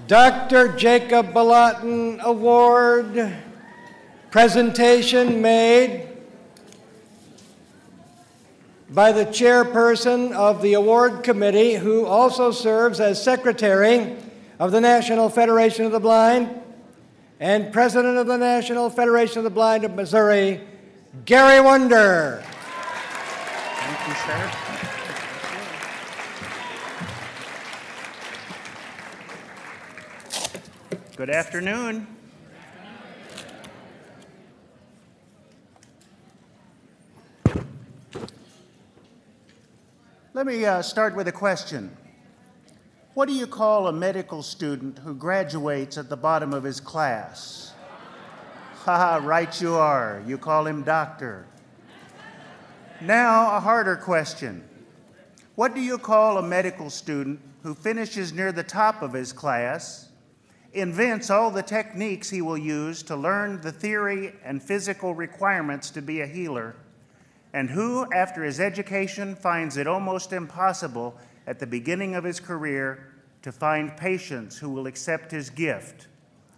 Dr. Jacob Balatin Award presentation made by the chairperson of the award committee, who also serves as secretary of the National Federation of the Blind and president of the National Federation of the Blind of Missouri, Gary Wunder. Thank you, sir. Good afternoon. Let me start with a question. What do you call a medical student who graduates at the bottom of his class? Haha, right you are. You call him doctor. Now, a harder question. What do you call a medical student who finishes near the top of his class, invents all the techniques he will use to learn the theory and physical requirements to be a healer, and who, after his education, finds it almost impossible at the beginning of his career to find patients who will accept his gift?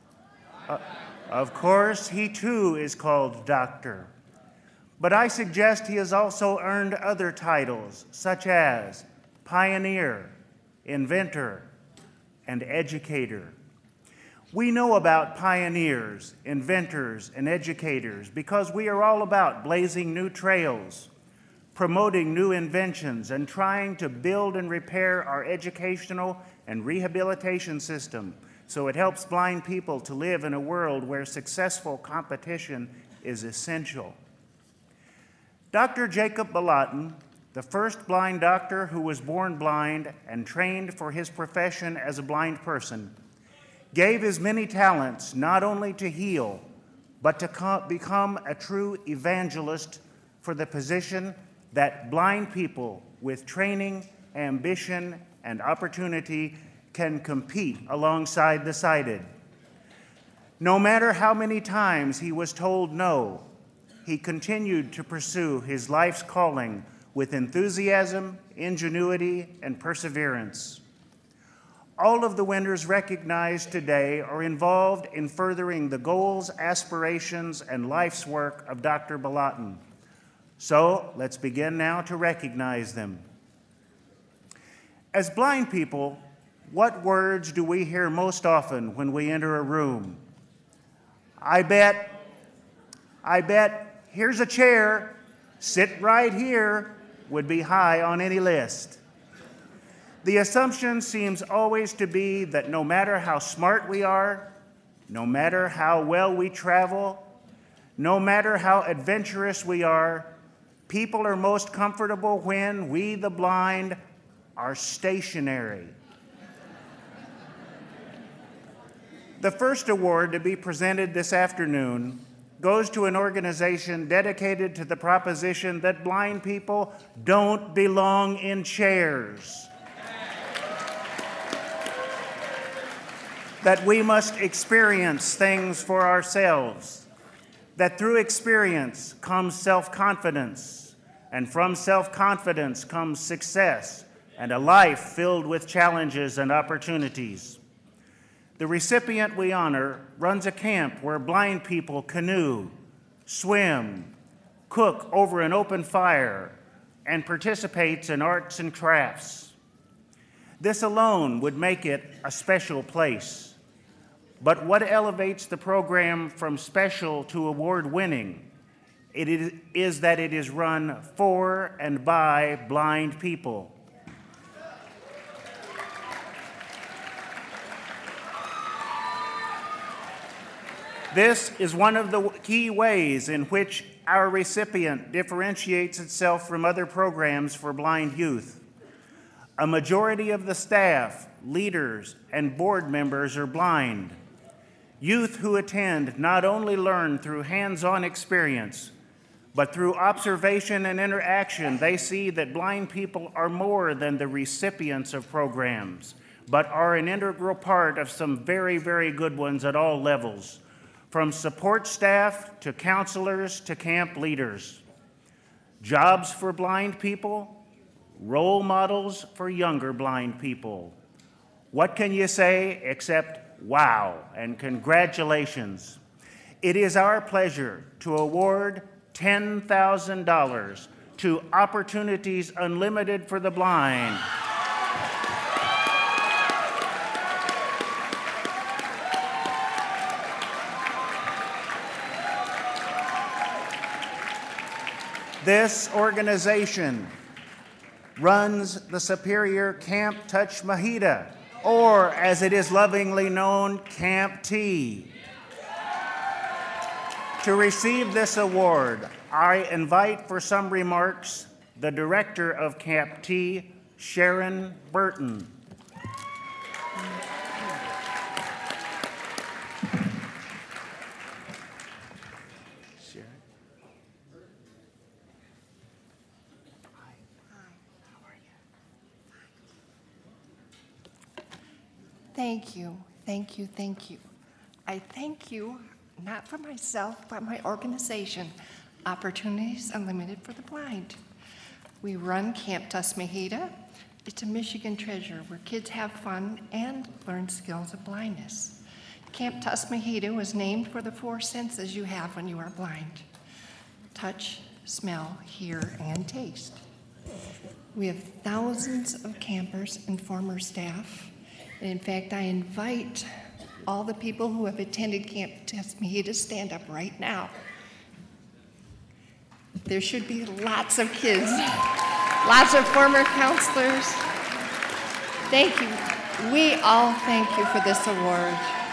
Of course, he too is called doctor. But I suggest he has also earned other titles, such as pioneer, inventor, and educator. We know about pioneers, inventors, and educators because we are all about blazing new trails, promoting new inventions, and trying to build and repair our educational and rehabilitation system so it helps blind people to live in a world where successful competition is essential. Dr. Jacob Balatin, the first blind doctor who was born blind and trained for his profession as a blind person, gave his many talents not only to heal, but to become a true evangelist for the position that blind people with training, ambition, and opportunity can compete alongside the sighted. No matter how many times he was told no, he continued to pursue his life's calling with enthusiasm, ingenuity, and perseverance. All of the winners recognized today are involved in furthering the goals, aspirations, and life's work of Dr. Balatin. So let's begin now to recognize them. As blind people, what words do we hear most often when we enter a room? I bet, here's a chair, sit right here, would be high on any list. The assumption seems always to be that no matter how smart we are, no matter how well we travel, no matter how adventurous we are, people are most comfortable when we, the blind, are stationary. The first award to be presented this afternoon goes to an organization dedicated to the proposition that blind people don't belong in chairs. That we must experience things for ourselves, that through experience comes self-confidence, and from self-confidence comes success and a life filled with challenges and opportunities. The recipient we honor runs a camp where blind people canoe, swim, cook over an open fire, and participates in arts and crafts. This alone would make it a special place. But what elevates the program from special to award-winning? It is that it is run for and by blind people. This is one of the key ways in which our recipient differentiates itself from other programs for blind youth. A majority of the staff, leaders, and board members are blind. Youth who attend not only learn through hands-on experience, but through observation and interaction, they see that blind people are more than the recipients of programs, but are an integral part of some very, very good ones at all levels, from support staff to counselors to camp leaders. Jobs for blind people, role models for younger blind people. What can you say except wow and congratulations? It is our pleasure to award $10,000 to Opportunities Unlimited for the Blind. This organization runs the Superior Camp Touch Mahita, or as it is lovingly known, Camp T. To receive this award, I invite for some remarks the director of Camp T, Sharon Burton. Thank you, thank you, thank you. I thank you, not for myself, but my organization, Opportunities Unlimited for the Blind. We run Camp Tusmahita. It's a Michigan treasure where kids have fun and learn skills of blindness. Camp Tusmahita was named for the 4 senses you have when you are blind: touch, smell, hear, and taste. We have thousands of campers and former staff. And in fact, I invite all the people who have attended Camp Tusmahita to stand up right now. There should be lots of kids, lots of former counselors. Thank you. We all thank you for this award.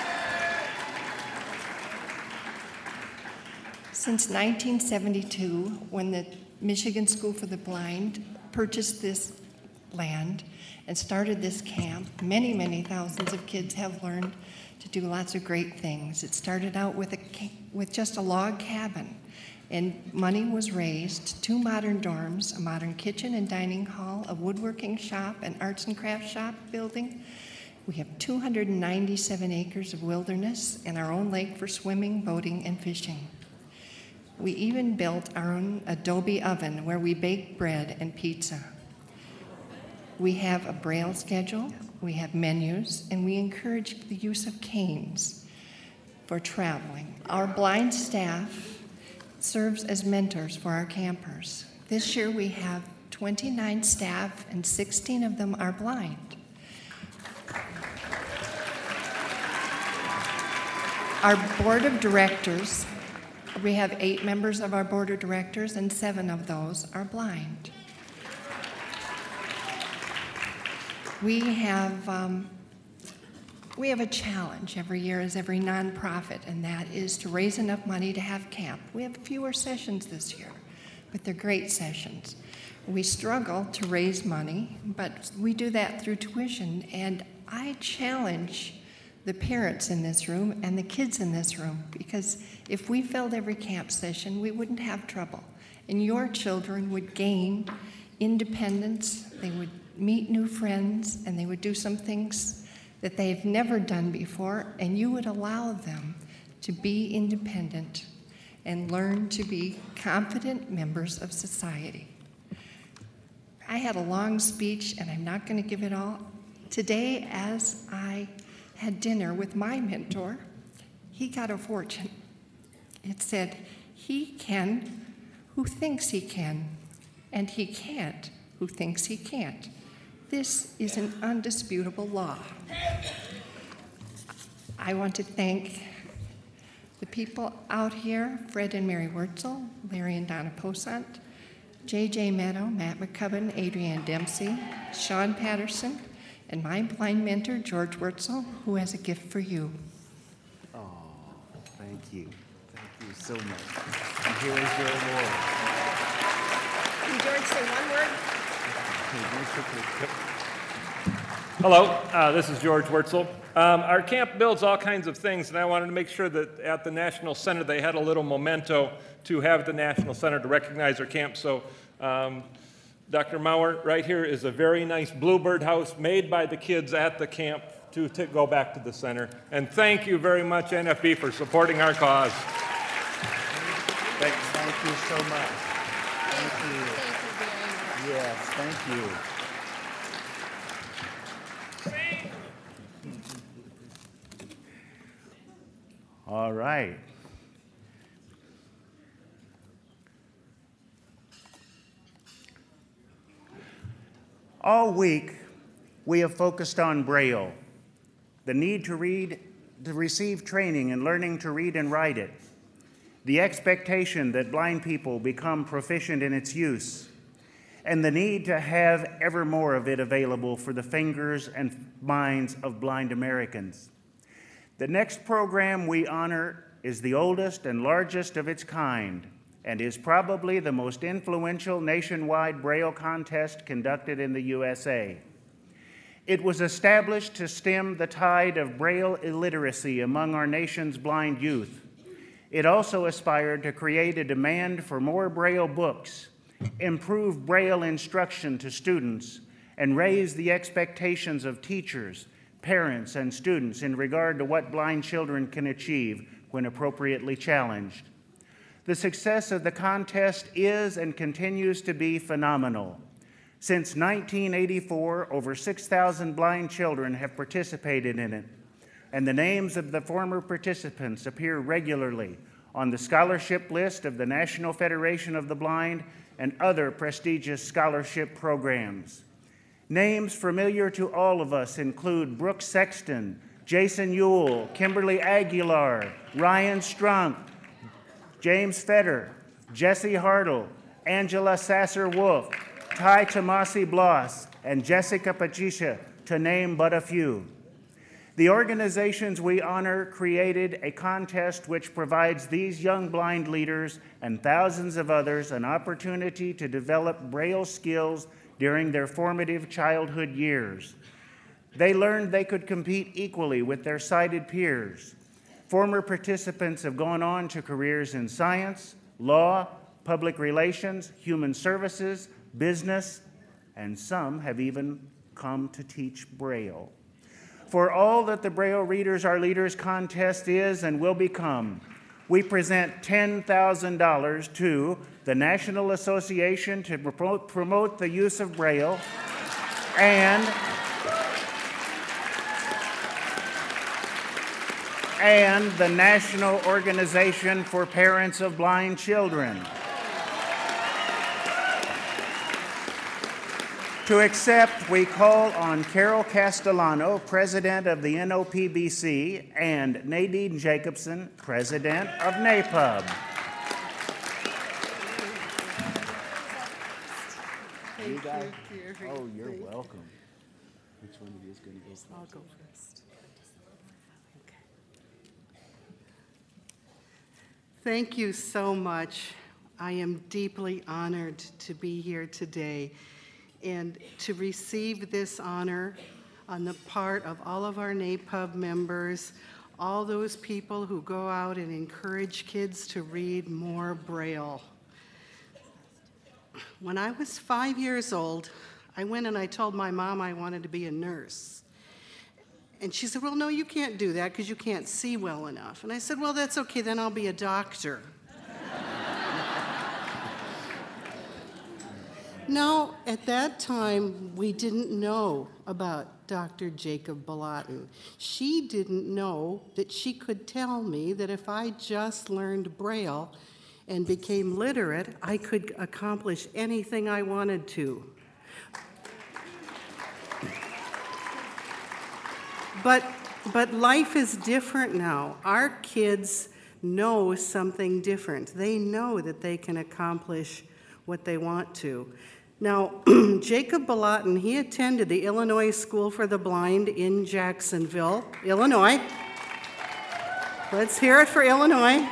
Since 1972, when the Michigan School for the Blind purchased this land and started this camp, many, many thousands of kids have learned to do lots of great things. It started out with just a log cabin, and money was raised, 2 modern dorms, a modern kitchen and dining hall, a woodworking shop, an arts and crafts shop building. We have 297 acres of wilderness and our own lake for swimming, boating, and fishing. We even built our own adobe oven where we bake bread and pizza. We have a Braille schedule, we have menus, and we encourage the use of canes for traveling. Our blind staff serves as mentors for our campers. This year we have 29 staff and 16 of them are blind. Our board of directors, we have 8 members of our board of directors and 7 of those are blind. We have a challenge every year as every nonprofit, and that is to raise enough money to have camp. We have fewer sessions this year, but they're great sessions. We struggle to raise money, but we do that through tuition, and I challenge the parents in this room and the kids in this room, because if we filled every camp session, we wouldn't have trouble, and your children would gain independence, they would meet new friends, and they would do some things that they've never done before, and you would allow them to be independent and learn to be confident members of society. I had a long speech, and I'm not going to give it all. Today, as I had dinner with my mentor, he got a fortune. It said, "He can who thinks he can, and he can't who thinks he can't. This is an undisputable law." I want to thank the people out here, Fred and Mary Wurtzel, Larry and Donna Posant, J.J. Meadow, Matt McCubbin, Adrienne Dempsey, Sean Patterson, and my blind mentor, George Wurtzel, who has a gift for you. Oh, thank you. Thank you so much. And here is your award. Can George say one word? Hello, this is George Wurtzel. Our camp builds all kinds of things, and I wanted to make sure that at the National Center they had a little memento to have the National Center to recognize our camp. So Dr. Mauer, right here is a very nice bluebird house made by the kids at the camp to go back to the center. And thank you very much, NFB, for supporting our cause. Thanks. Thank you so much. Thank you. Thank you very much. Yes, thank you. All right. All week, we have focused on Braille, the need to receive training in learning to read and write it, the expectation that blind people become proficient in its use, and the need to have ever more of it available for the fingers and minds of blind Americans. The next program we honor is the oldest and largest of its kind, and is probably the most influential nationwide Braille contest conducted in the USA. It was established to stem the tide of Braille illiteracy among our nation's blind youth. It also aspired to create a demand for more Braille books, improve Braille instruction to students, and raise the expectations of teachers, parents, and students in regard to what blind children can achieve when appropriately challenged. The success of the contest is and continues to be phenomenal. Since 1984, over 6,000 blind children have participated in it, and the names of the former participants appear regularly on the scholarship list of the National Federation of the Blind and other prestigious scholarship programs. Names familiar to all of us include Brooke Sexton, Jason Ewell, Kimberly Aguilar, Ryan Strunk, James Fetter, Jesse Hartle, Angela Sasser-Wolf, Ty Tomasi Bloss, and Jessica Patricia, to name but a few. The organizations we honor created a contest which provides these young blind leaders and thousands of others an opportunity to develop Braille skills during their formative childhood years. They learned they could compete equally with their sighted peers. Former participants have gone on to careers in science, law, public relations, human services, business, and some have even come to teach Braille. For all that the Braille Readers Are Leaders contest is and will become, we present $10,000 to the National Association to promote the use of Braille and the National Organization for Parents of Blind Children. To accept, we call on Carol Castellano, President of the NOPBC, and Nadine Jacobson, President of NAPUB. Thank you, Gary. Oh, you're welcome. Which one of you is going to go first? I'll go first. Okay. Thank you so much. I am deeply honored to be here today and to receive this honor on the part of all of our NAPUB members, all those people who go out and encourage kids to read more Braille. When I was 5 years old, I went and I told my mom I wanted to be a nurse. And she said, well, no, you can't do that because you can't see well enough. And I said, well, that's okay, then I'll be a doctor. No, at that time, we didn't know about Dr. Jacob Balatin. She didn't know that she could tell me that if I just learned Braille and became literate, I could accomplish anything I wanted to. But life is different now. Our kids know something different. They know that they can accomplish what they want to. Now, Jacob Balatin, he attended the Illinois School for the Blind in Jacksonville, Illinois. Let's hear it for Illinois.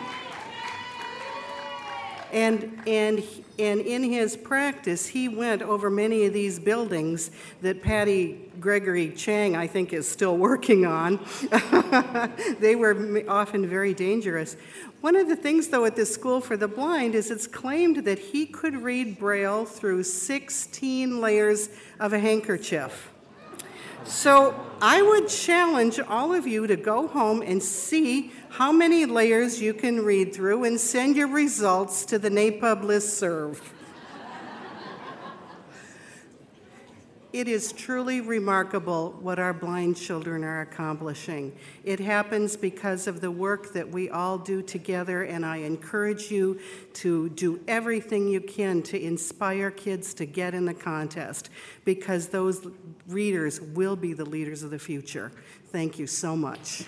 And in his practice, he went over many of these buildings that Patty Gregory Chang, I think, is still working on. They were often very dangerous. One of the things, though, at this School for the Blind is it's claimed that he could read Braille through 16 layers of a handkerchief. So I would challenge all of you to go home and see how many layers you can read through and send your results to the NAPUB listserv. It is truly remarkable what our blind children are accomplishing. It happens because of the work that we all do together, and I encourage you to do everything you can to inspire kids to get in the contest, because those readers will be the leaders of the future. Thank you so much.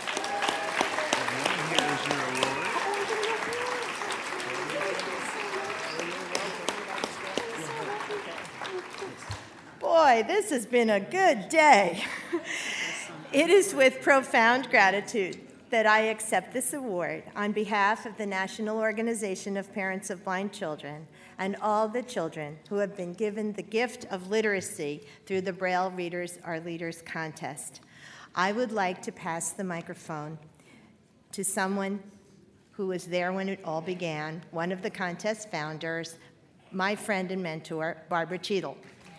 Boy, this has been a good day. It is with profound gratitude that I accept this award on behalf of the National Organization of Parents of Blind Children and all the children who have been given the gift of literacy through the Braille Readers Are Leaders contest. I would like to pass the microphone to someone who was there when it all began, one of the contest founders, my friend and mentor, Barbara Cheadle.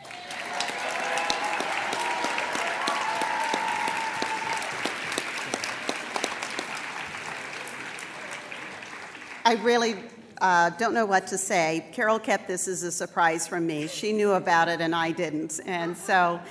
I really don't know what to say. Carol kept this as a surprise from me. She knew about it and I didn't. And so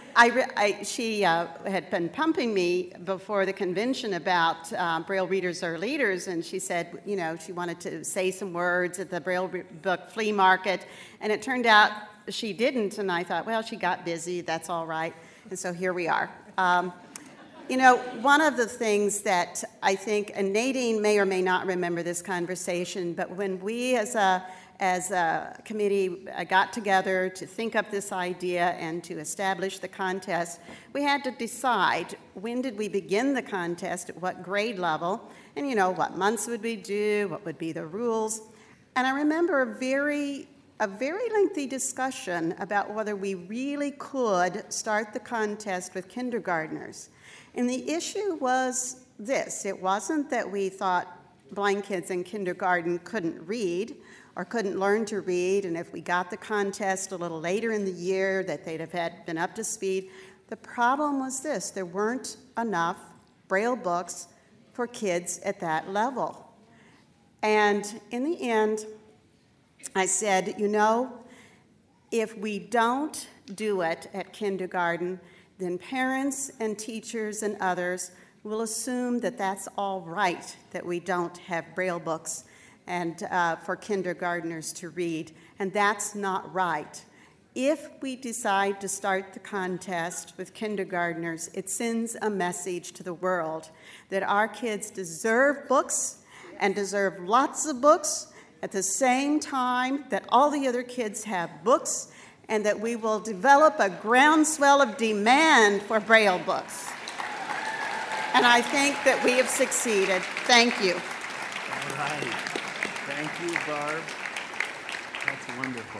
she had been pumping me before the convention about Braille Readers Are Leaders, and she said, you know, she wanted to say some words at the Braille book flea market, and it turned out she didn't, and I thought, well, she got busy, that's all right. And so here we are. You know, one of the things that I think, and Nadine may or may not remember this conversation, but when we as a committee got together to think up this idea and to establish the contest, we had to decide when did we begin the contest, at what grade level, and you know, what months would we do, what would be the rules. And I remember a very lengthy discussion about whether we really could start the contest with kindergartners. And the issue was this: it wasn't that we thought blind kids in kindergarten couldn't read or couldn't learn to read, and if we got the contest a little later in the year that they'd have been up to speed. The problem was this: there weren't enough Braille books for kids at that level. And in the end, I said, you know, if we don't do it at kindergarten, then parents and teachers and others will assume that that's all right, that we don't have Braille books and for kindergartners to read, and that's not right. If we decide to start the contest with kindergartners, it sends a message to the world that our kids deserve books and deserve lots of books at the same time that all the other kids have books, and that we will develop a groundswell of demand for Braille books. And I think that we have succeeded. Thank you. All right. Thank you, Barb. That's wonderful.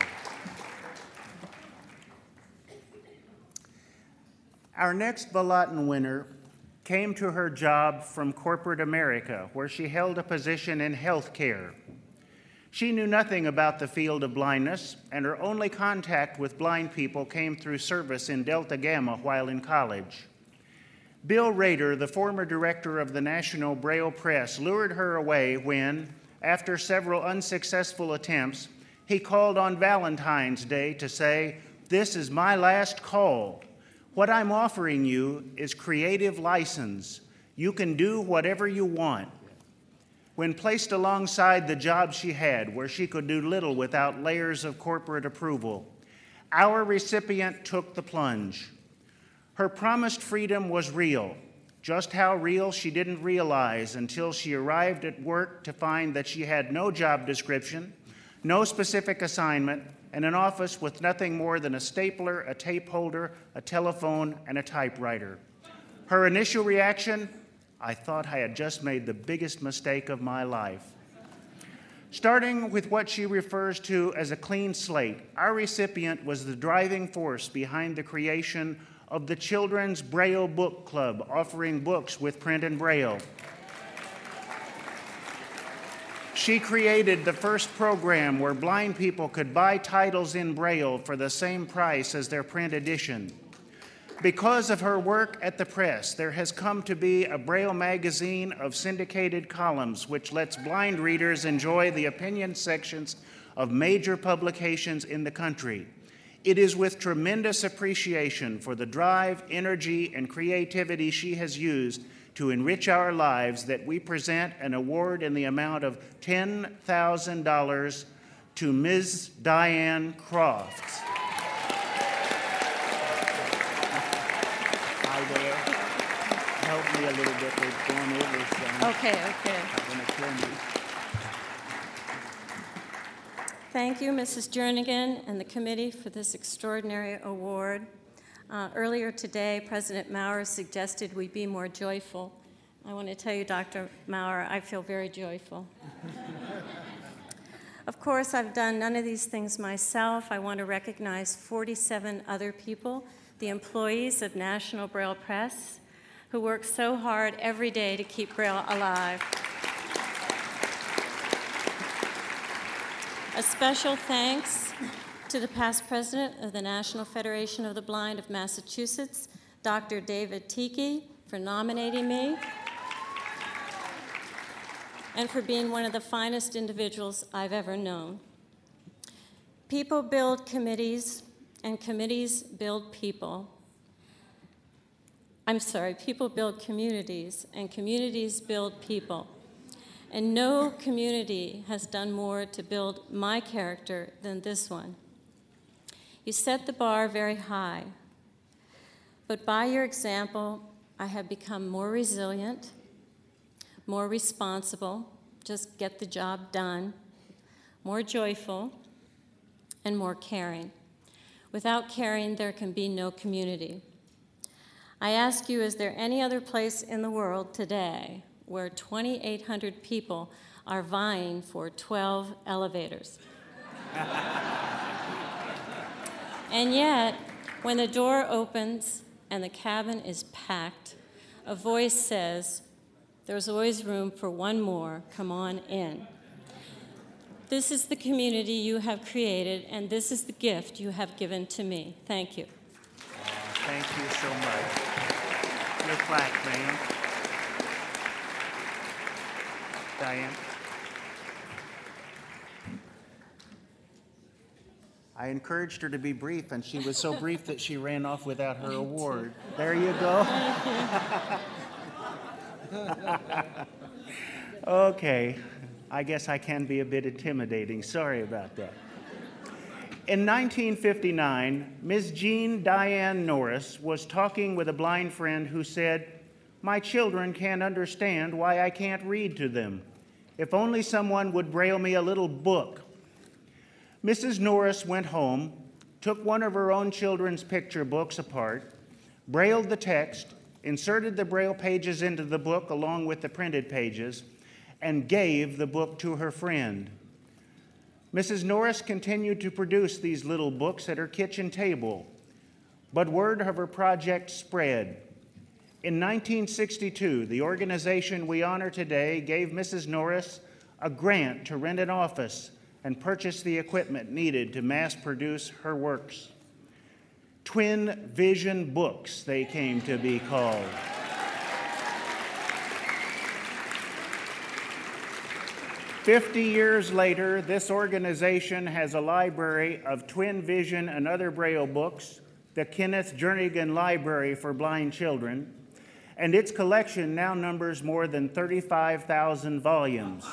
Our next Balaton winner came to her job from corporate America, where she held a position in healthcare. She knew nothing about the field of blindness, and her only contact with blind people came through service in Delta Gamma while in college. Bill Rader, the former director of the National Braille Press, lured her away when, after several unsuccessful attempts, he called on Valentine's Day to say, "This is my last call. What I'm offering you is creative license. You can do whatever you want." When placed alongside the job she had, where she could do little without layers of corporate approval, our recipient took the plunge. Her promised freedom was real. Just how real she didn't realize until she arrived at work to find that she had no job description, no specific assignment, and an office with nothing more than a stapler, a tape holder, a telephone, and a typewriter. Her initial reaction: I thought I had just made the biggest mistake of my life. Starting with what she refers to as a clean slate, our recipient was the driving force behind the creation of the Children's Braille Book Club, offering books with print and Braille. She created the first program where blind people could buy titles in Braille for the same price as their print edition. Because of her work at the press, there has come to be a Braille magazine of syndicated columns which lets blind readers enjoy the opinion sections of major publications in the country. It is with tremendous appreciation for the drive, energy, and creativity she has used to enrich our lives that we present an award in the amount of $10,000 to Ms. Diane Crofts. Hi there. Help me a little bit. They're going over some. Okay. I'm going to kill me. Thank you, Mrs. Jernigan and the committee for this extraordinary award. Earlier today, President Maurer suggested we be more joyful. I want to tell you, Dr. Maurer, I feel very joyful. Of course, I've done none of these things myself. I want to recognize 47 other people, the employees of National Braille Press, who work so hard every day to keep Braille alive. A special thanks to the past president of the National Federation of the Blind of Massachusetts, Dr. David Tiki, for nominating me and for being one of the finest individuals I've ever known. People build committees, and committees build people. People build communities, and communities build people. And no community has done more to build my character than this one. You set the bar very high, but by your example, I have become more resilient, more responsible, just get the job done, more joyful, and more caring. Without caring, there can be no community. I ask you, is there any other place in the world today where 2,800 people are vying for 12 elevators? And yet, when the door opens and the cabin is packed, a voice says, "There's always room for one more, come on in." This is the community you have created, and this is the gift you have given to me. Thank you. Thank you so much. Your plaque, ma'am. Diane. I encouraged her to be brief, and she was so brief that she ran off without her award. There you go. Okay, I guess I can be a bit intimidating. Sorry about that. In 1959, Ms. Jean Diane Norris was talking with a blind friend who said, "My children can't understand why I can't read to them. If only someone would braille me a little book." Mrs. Norris went home, took one of her own children's picture books apart, brailled the text, inserted the braille pages into the book along with the printed pages, and gave the book to her friend. Mrs. Norris continued to produce these little books at her kitchen table, but word of her project spread. In 1962, the organization we honor today gave Mrs. Norris a grant to rent an office and purchase the equipment needed to mass produce her works. Twin Vision Books, they came to be called. "50 years later, this organization has a library of Twin Vision and other Braille books, the Kenneth Jernigan Library for Blind Children, and its collection now numbers more than 35,000 volumes.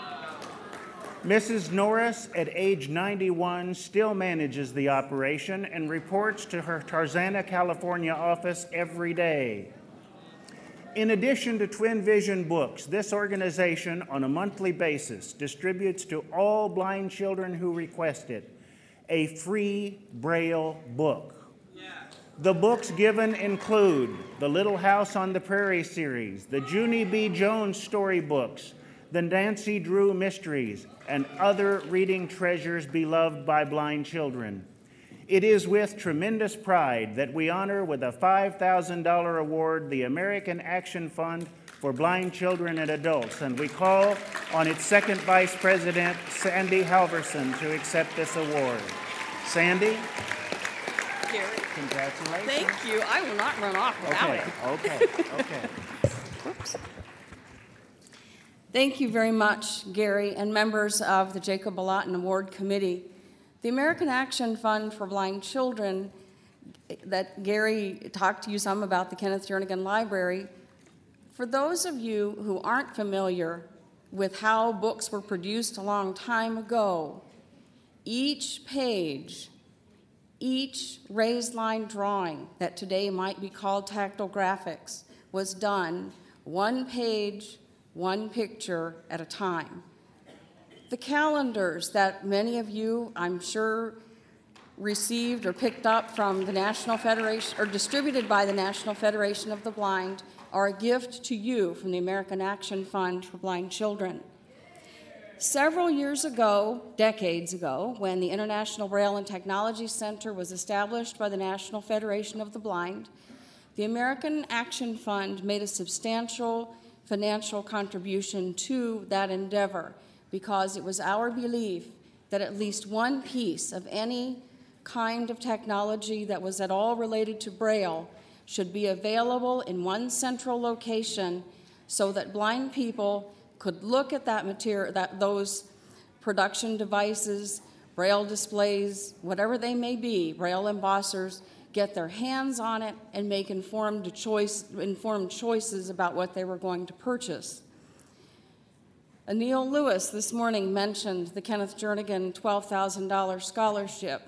Mrs. Norris, at age 91, still manages the operation and reports to her Tarzana, California office every day. In addition to Twin Vision Books, this organization, on a monthly basis, distributes to all blind children who request it a free Braille book. The books given include the Little House on the Prairie series, the Junie B. Jones storybooks, the Nancy Drew mysteries, and other reading treasures beloved by blind children. It is with tremendous pride that we honor with a $5,000 award the American Action Fund for Blind Children and Adults, and we call on its second vice president, Sandy Halverson, to accept this award. Sandy? Gary. Congratulations. Thank you. I will not run off without it. Okay. Whoops. Thank you very much, Gary, and members of the Jacob Balatin Award Committee. The American Action Fund for Blind Children, that Gary talked to you some about the Kenneth Jernigan Library, for those of you who aren't familiar with how books were produced a long time ago, each page, each raised line drawing that today might be called tactile graphics was done one page, one picture at a time. The calendars that many of you, I'm sure, received or picked up from the National Federation, or distributed by the National Federation of the Blind, are a gift to you from the American Action Fund for Blind Children. Several years ago, decades ago, when the International Braille and Technology Center was established by the National Federation of the Blind, the American Action Fund made a substantial financial contribution to that endeavor, because it was our belief that at least one piece of any kind of technology that was at all related to Braille should be available in one central location so that blind people could look at that material, those production devices, Braille displays, whatever they may be, Braille embossers, get their hands on it and make informed choices about what they were going to purchase. Anil Lewis this morning mentioned the Kenneth Jernigan $12,000 scholarship.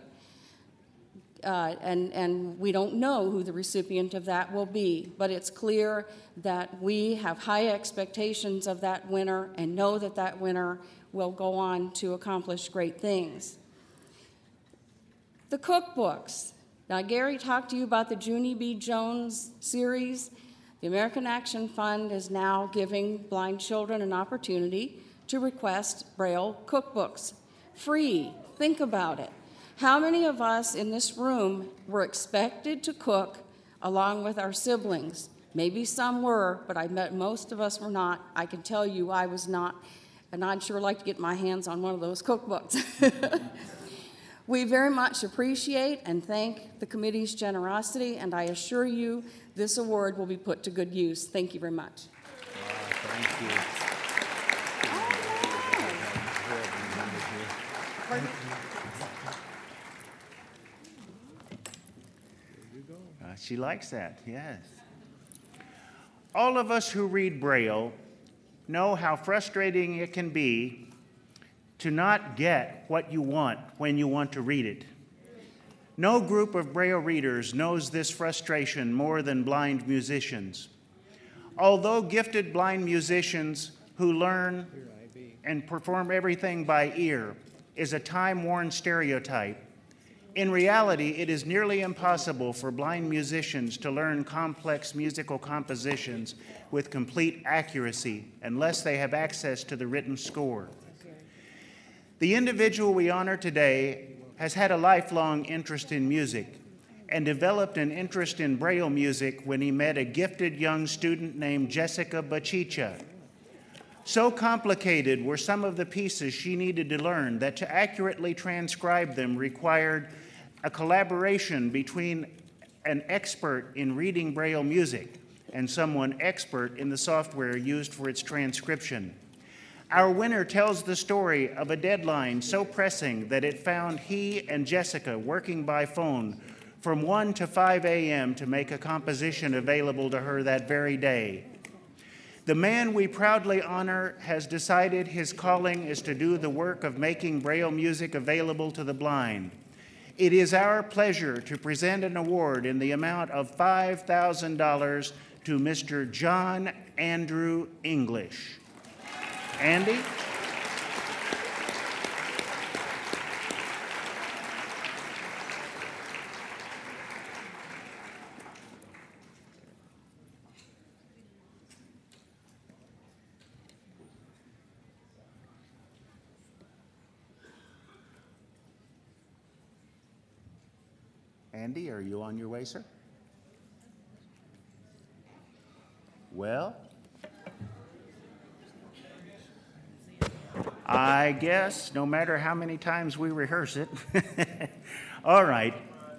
And we don't know who the recipient of that will be, but it's clear that we have high expectations of that winner and know that that winner will go on to accomplish great things. The cookbooks. Now, Gary talked to you about the Junie B. Jones series. The American Action Fund is now giving blind children an opportunity to request Braille cookbooks. Free. Think about it. How many of us in this room were expected to cook along with our siblings? Maybe some were, but I bet most of us were not. I can tell you I was not, and I'd sure like to get my hands on one of those cookbooks. We very much appreciate and thank the committee's generosity, and I assure you this award will be put to good use. Thank you very much. Thank you. She likes that, yes. All of us who read Braille know how frustrating it can be to not get what you want when you want to read it. No group of Braille readers knows this frustration more than blind musicians. Although gifted blind musicians who learn and perform everything by ear is a time-worn stereotype, in reality, it is nearly impossible for blind musicians to learn complex musical compositions with complete accuracy unless they have access to the written score. The individual we honor today has had a lifelong interest in music and developed an interest in Braille music when he met a gifted young student named Jessica Bachicha. So complicated were some of the pieces she needed to learn that to accurately transcribe them required a collaboration between an expert in reading Braille music and someone expert in the software used for its transcription. Our winner tells the story of a deadline so pressing that it found he and Jessica working by phone from 1 to 5 a.m. to make a composition available to her that very day. The man we proudly honor has decided his calling is to do the work of making Braille music available to the blind. It is our pleasure to present an award in the amount of $5,000 to Mr. John Andrew English. Andy? Andy, are you on your way, sir? Well, I guess no matter how many times we rehearse it. All right,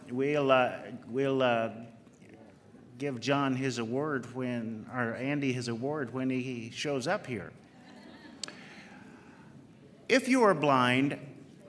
we'll give John his award or Andy his award when he shows up here. If you are blind,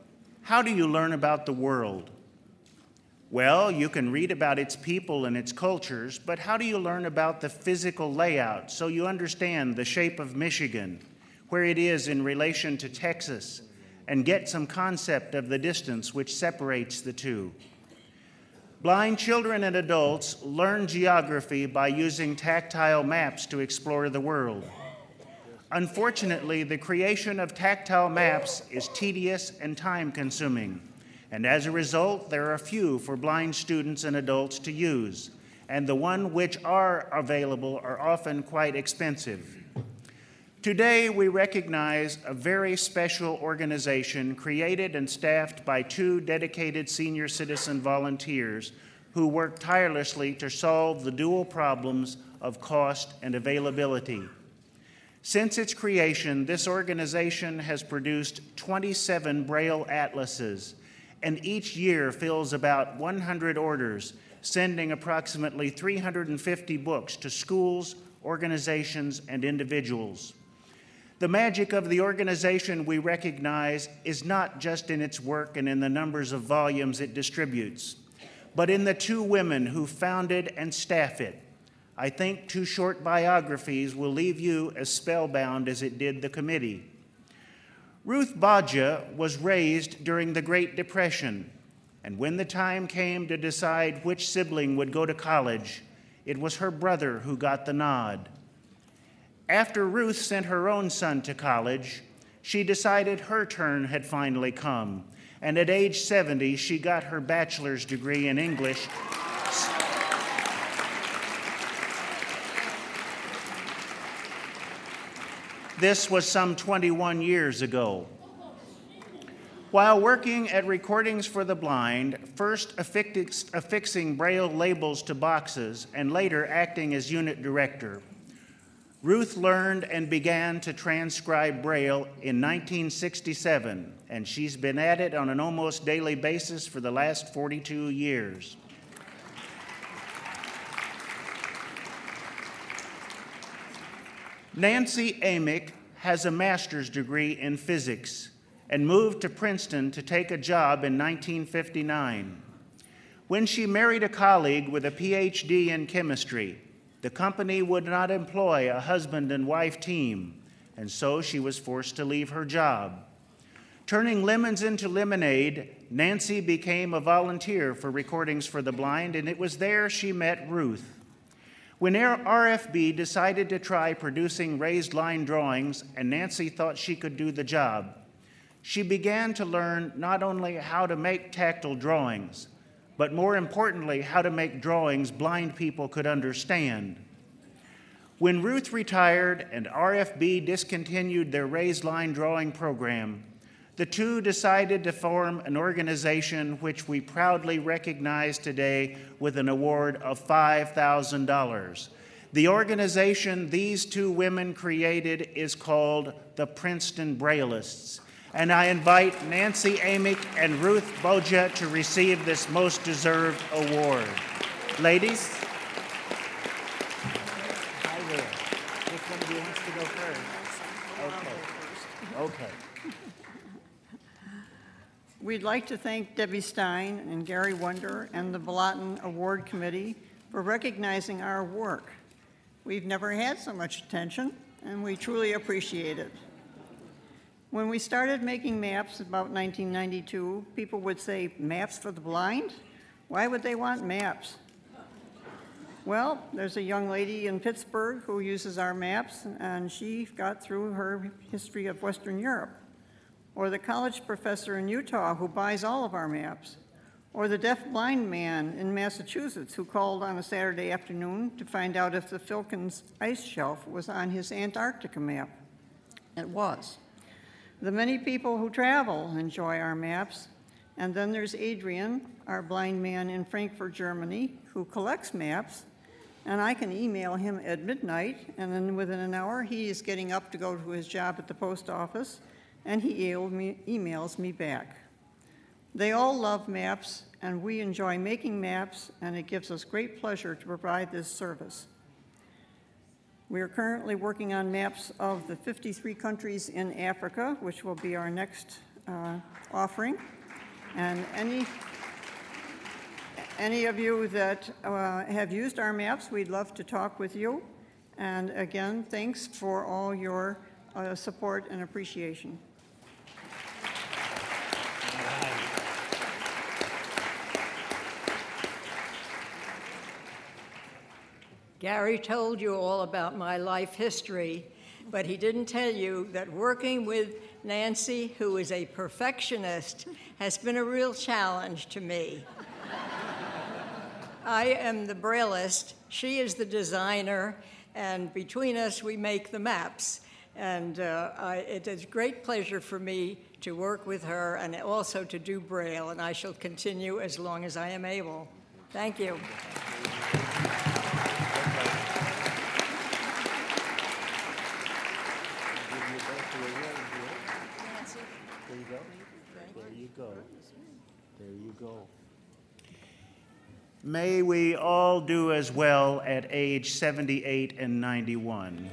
How do you learn about the world? Well, you can read about its people and its cultures, but how do you learn about the physical layout so you understand the shape of Michigan, where it is in relation to Texas, and get some concept of the distance which separates the two? Blind children and adults learn geography by using tactile maps to explore the world. Unfortunately, the creation of tactile maps is tedious and time-consuming, and as a result, there are few for blind students and adults to use, and the ones which are available are often quite expensive. Today, we recognize a very special organization created and staffed by 2 dedicated senior citizen volunteers who work tirelessly to solve the dual problems of cost and availability. Since its creation, this organization has produced 27 Braille atlases, and each year fills about 100 orders, sending approximately 350 books to schools, organizations, and individuals. The magic of the organization we recognize is not just in its work and in the numbers of volumes it distributes, but in the 2 women who founded and staff it. I think 2 short biographies will leave you as spellbound as it did the committee. Ruth Bodja was raised during the Great Depression, and when the time came to decide which sibling would go to college, it was her brother who got the nod. After Ruth sent her own son to college, she decided her turn had finally come, and at age 70, she got her bachelor's degree in English. This was some 21 years ago. While working at Recordings for the Blind, first affixing Braille labels to boxes and later acting as unit director, Ruth learned and began to transcribe Braille in 1967, and she's been at it on an almost daily basis for the last 42 years. Nancy Amick has a master's degree in physics and moved to Princeton to take a job in 1959. When she married a colleague with a PhD in chemistry, the company would not employ a husband and wife team, and so she was forced to leave her job. Turning lemons into lemonade, Nancy became a volunteer for Recordings for the Blind, and it was there she met Ruth. When RFB decided to try producing raised line drawings, and Nancy thought she could do the job, she began to learn not only how to make tactile drawings, but more importantly, how to make drawings blind people could understand. When Ruth retired and RFB discontinued their raised line drawing program, the 2 decided to form an organization which we proudly recognize today with an award of $5,000. The organization these 2 women created is called the Princeton Braillists, and I invite Nancy Amick and Ruth Bodja to receive this most deserved award. Ladies? Hi there. Which one of you wants to go first? Okay. We'd like to thank Debbie Stein and Gary Wunder and the Balaton Award Committee for recognizing our work. We've never had so much attention, and we truly appreciate it. When we started making maps about 1992, people would say, "Maps for the blind? Why would they want maps?" Well, there's a young lady in Pittsburgh who uses our maps, and she got through her history of Western Europe. Or the college professor in Utah who buys all of our maps. Or the deaf-blind man in Massachusetts who called on a Saturday afternoon to find out if the Filkins ice shelf was on his Antarctica map. It was. The many people who travel enjoy our maps. And then there's Adrian, our blind man in Frankfurt, Germany, who collects maps. And I can email him at midnight, and then within an hour, he is getting up to go to his job at the post office, and he emails me back. They all love maps, and we enjoy making maps, and it gives us great pleasure to provide this service. We are currently working on maps of the 53 countries in Africa, which will be our next offering. And any of you that have used our maps, we'd love to talk with you. And again, thanks for all your support and appreciation. Gary told you all about my life history, but he didn't tell you that working with Nancy, who is a perfectionist, has been a real challenge to me. I am the Brailleist, she is the designer, and between us we make the maps. And it is a great pleasure for me to work with her and also to do Braille, and I shall continue as long as I am able. Thank you. There you go. May we all do as well at age 78 and 91.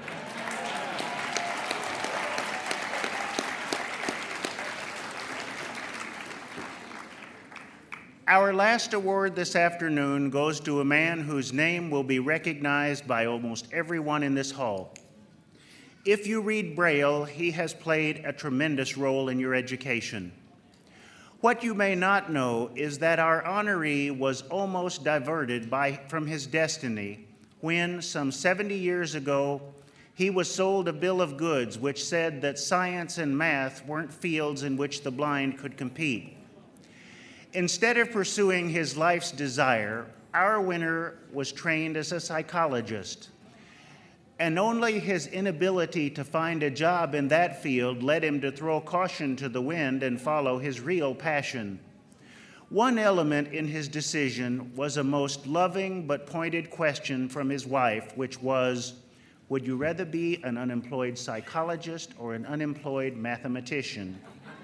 Our last award this afternoon goes to a man whose name will be recognized by almost everyone in this hall. If you read Braille, he has played a tremendous role in your education. What you may not know is that our honoree was almost diverted from his destiny when, some 70 years ago, he was sold a bill of goods which said that science and math weren't fields in which the blind could compete. Instead of pursuing his life's desire, our winner was trained as a psychologist. And only his inability to find a job in that field led him to throw caution to the wind and follow his real passion. One element in his decision was a most loving but pointed question from his wife, which was, would you rather be an unemployed psychologist or an unemployed mathematician?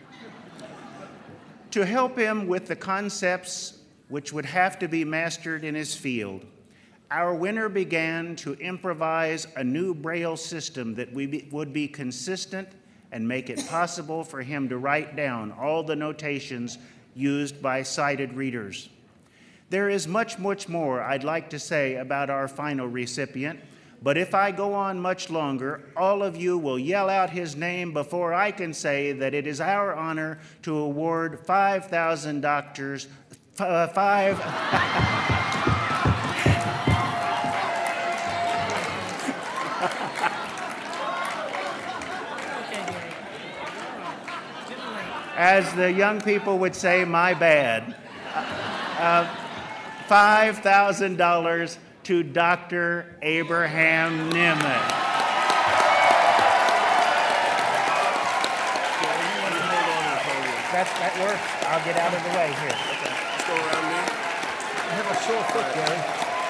To help him with the concepts which would have to be mastered in his field, our winner began to improvise a new Braille system that would be consistent and make it possible for him to write down all the notations used by sighted readers. There is much, much more I'd like to say about our final recipient, but if I go on much longer, all of you will yell out his name before I can say that it is our honor to award 5,000 doctors, as the young people would say, my bad. $5,000 to Dr. Abraham Nimitz. That works. I'll get out of the way here. Okay. Let's go around there. I have a sore foot, Gary.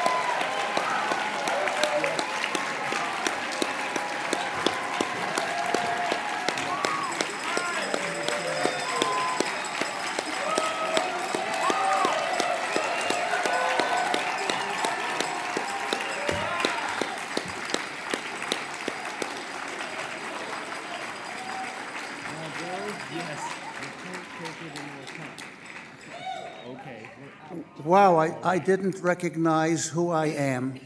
Wow, I didn't recognize who I am.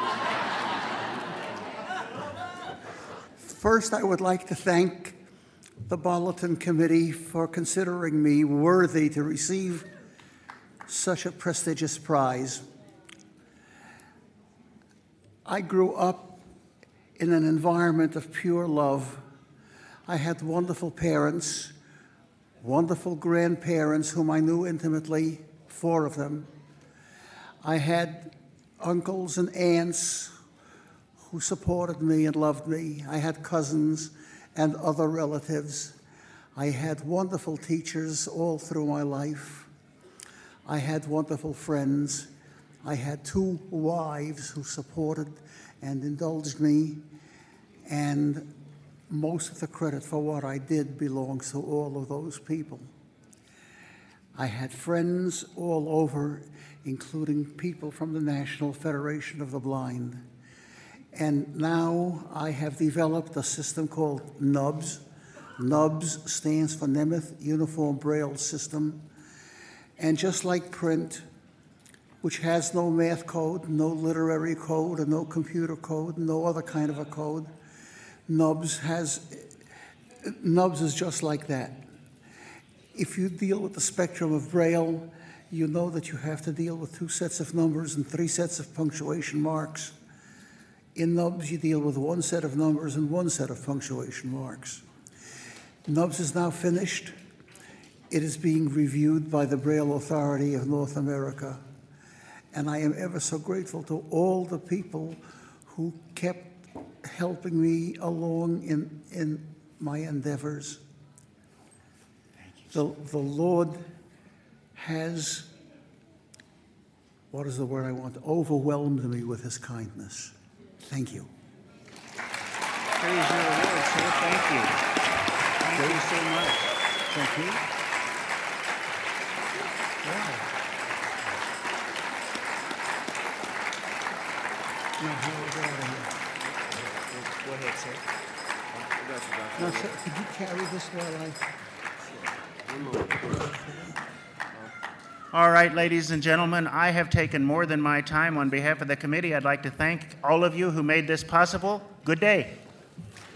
First, I would like to thank the Bulletin Committee for considering me worthy to receive such a prestigious prize. I grew up in an environment of pure love. I had wonderful parents, wonderful grandparents whom I knew intimately, 4 of them. I had uncles and aunts who supported me and loved me. I had cousins and other relatives. I had wonderful teachers all through my life. I had wonderful friends. I had 2 wives who supported and indulged me, and most of the credit for what I did belongs to all of those people. I had friends all over, including people from the National Federation of the Blind. And now I have developed a system called NUBS, NUBS stands for Nemeth Uniform Braille System. And just like print, which has no math code, no literary code, and no computer code, no other kind of a code, NUBS is just like that. If you deal with the spectrum of Braille, you know that you have to deal with 2 sets of numbers and 3 sets of punctuation marks. In NUBS, you deal with 1 set of numbers and 1 set of punctuation marks. NUBS is now finished. It is being reviewed by the Braille Authority of North America. And I am ever so grateful to all the people who kept helping me along in my endeavors. The Lord has, what is the word I want, overwhelmed me with his kindness. Thank you. Praise your Lord, sir. Thank you. Thank you so much. Thank you. Now, how is that out of here? Go ahead, sir. Now, sir, could you carry this while All right, ladies and gentlemen, I have taken more than my time. On behalf of the committee, I'd like to thank all of you who made this possible. Good day.